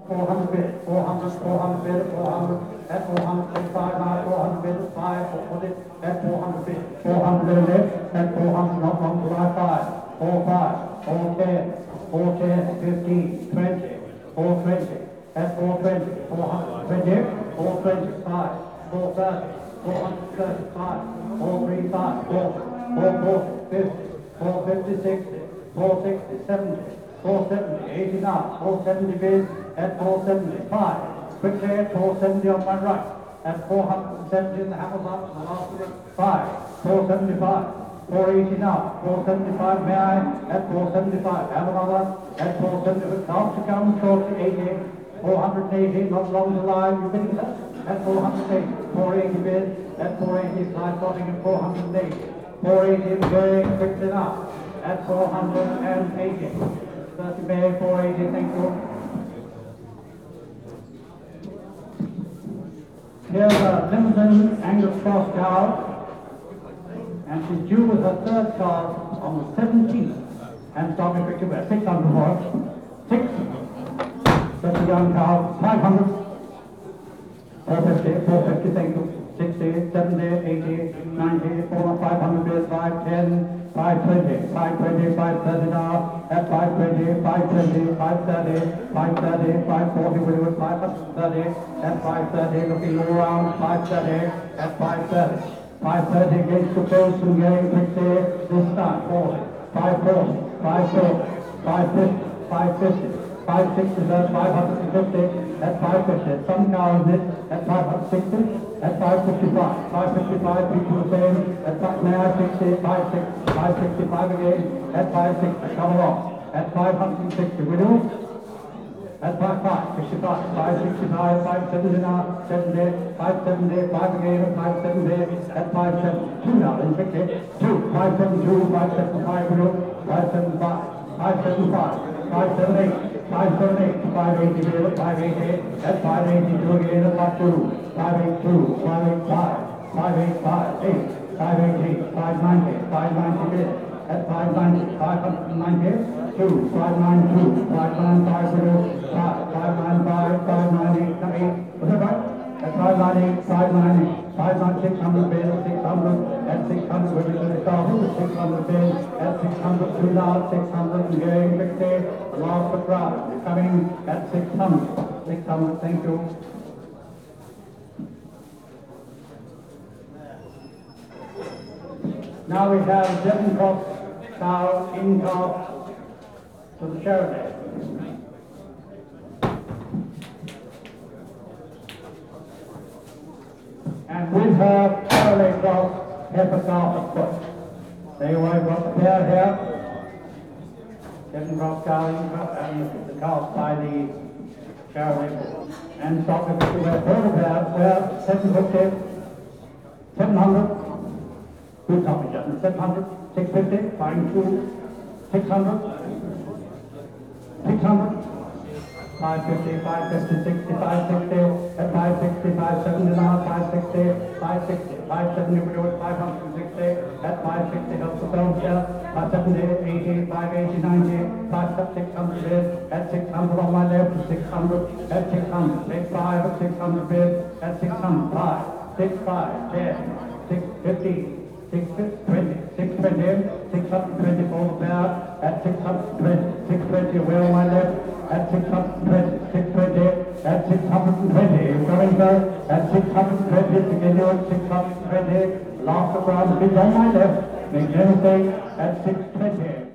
400 bid, 400, 400 bid, 400, at 425 now, 400 bid, 5, 440, at 400 bid, 400 left, at 400 not long to lie 5, 45, 410, 410, 15, 20, 420, at 420, 420, 425, 430, 435, 435, 440, 50, 450, 60, 460, 70, 470, 80 now, 470 bid, at 475, quickly at 470 on my right, at 470 in the Hamels up, the last bit, 5, 475, 480 now, 475 may I, at 475, have another, at 470, down to come, short to 80, 480, not long to lie, you bidding that, at 480, 480 bid, at 480, fly starting at 480, 480 going quickly now, at 480, 30 May, 480, thank you. Here's a Limousin Angus Cross cow, and she's due with her third card on the 17th. And starting quickly, we're 600 for it. 6. That's a young cow, 500. 450, 450, thank you. 60, 70, 80, 90, 500 bids, 510, 520, 520, 530 now, at 520, 520, 530, 530, 540, will you at 530, at 530, looking all around, 530, at 530, 530 against the post and going quickly, this time, 40, 540, 540, 550, 550, 560, 550, at 550, some cows in it, at 560, at 555, 555, people the same, at 560, 565 again, at 560, come along, at 560, will you? At 55, 65, 565, 570 now, 70, 570, 5 again, at 570, at 572 now, then quickly, 2, 572, 575, will you? 575, 575, 578, 578, 580, will you? 580, at 582 again, at 52, 582, 585, 585, 8, 588, 590, 590 bid, at 590, 590, 2, 592, 595, 5, 595, 598, 8, was that right? At 598, 590, 596, 600 bid, 600, at 600, we're going to start with 600 bid, at 600, 2 now, 600, and going 50, last the crowd, coming at 600, 600, thank you. Now we have Devon Cross cow in calf to the Sheridan. And with her Sheridan Cross heifer calf at foot. There you are, got the pair here. Devon Cross cow in calf and the calf by the Sheridan. And stock of the third pair, where 750, 700. Good topic, gentlemen. 700, 650, fine 2, 600, 600, 550, 550, 60, 560, at 560, 570 now, 560, 560, 570, we do it 560, at 560, help yourselves here, 570, 80, 580, 90, 600 bid, at 600 on my left, 600, at 600, take 5 at 600 bid, at 600, 5, 6, 5, 10, 6, 15, 620, 620, 620 for the pair, at 620, 620, away on my left, at 620, 620, at 620, going there, at 620, begin you at 620, last round, bid on my left, make no mistake, at 620.